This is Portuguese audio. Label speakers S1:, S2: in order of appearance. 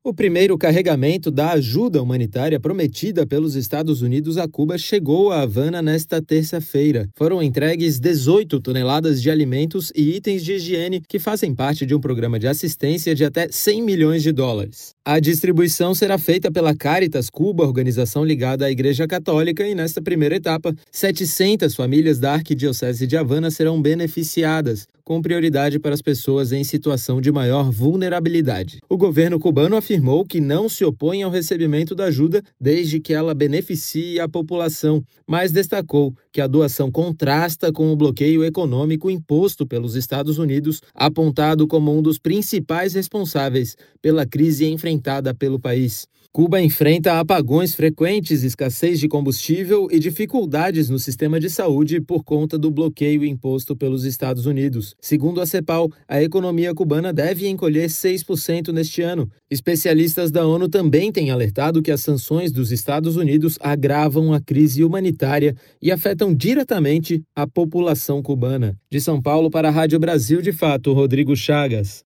S1: O primeiro carregamento da ajuda humanitária prometida pelos Estados Unidos a Cuba chegou a Havana nesta terça-feira. Foram entregues 18 toneladas de alimentos e itens de higiene que fazem parte de um programa de assistência de até 100 milhões de dólares. A distribuição será feita pela Caritas Cuba, organização ligada à Igreja Católica, e nesta primeira etapa, 700 famílias da Arquidiocese de Havana serão beneficiadas, com prioridade para as pessoas em situação de maior vulnerabilidade. O governo cubano afirmou que não se opõe ao recebimento da ajuda desde que ela beneficie a população, mas destacou que a doação contrasta com o bloqueio econômico imposto pelos Estados Unidos, apontado como um dos principais responsáveis pela crise enfrentada pelo país. Cuba enfrenta apagões frequentes, escassez de combustível e dificuldades no sistema de saúde por conta do bloqueio imposto pelos Estados Unidos. Segundo a CEPAL, a economia cubana deve encolher 6% neste ano. Especialistas da ONU também têm alertado que as sanções dos Estados Unidos agravam a crise humanitária e afetam diretamente a população cubana. De São Paulo para a Rádio Brasil de Fato, Rodrigo Chagas.